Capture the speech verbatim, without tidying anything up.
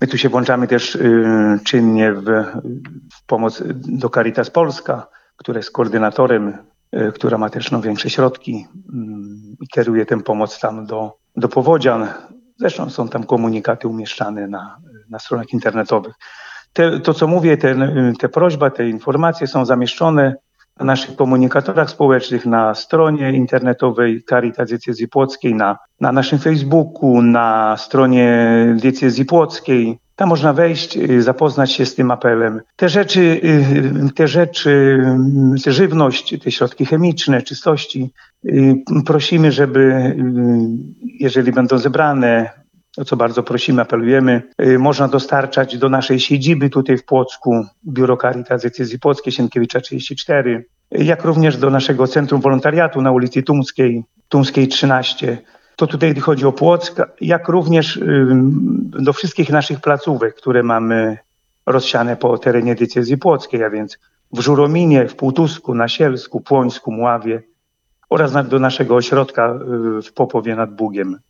tu się włączamy też czynnie w, w pomoc do Caritas Polska, która jest koordynatorem, która ma też no, większe środki i kieruje tę pomoc tam do, do powodzian. Zresztą są tam komunikaty umieszczane na, na stronach internetowych. Te, to, co mówię, te, te prośby, te informacje są zamieszczone na naszych komunikatorach społecznych, na stronie internetowej Caritas Diecezji Płockiej, na, na naszym Facebooku, na stronie Diecezji Płockiej. Tam można wejść, zapoznać się z tym apelem. Te rzeczy, te rzeczy, te żywność, te środki chemiczne, czystości, prosimy, żeby jeżeli będą zebrane, o co bardzo prosimy, apelujemy, można dostarczać do naszej siedziby tutaj w Płocku, Biuro Caritas Diecezji Płockiej, Sienkiewicza trzydzieści cztery, jak również do naszego Centrum Wolontariatu na ulicy Tumskiej, Tumskiej trzynaście. To tutaj chodzi o Płock, jak również do wszystkich naszych placówek, które mamy rozsiane po terenie Diecezji Płockiej, a więc w Żurominie, w Półtusku, na Sielsku, Płońsku, Mławie oraz do naszego ośrodka w Popowie nad Bugiem.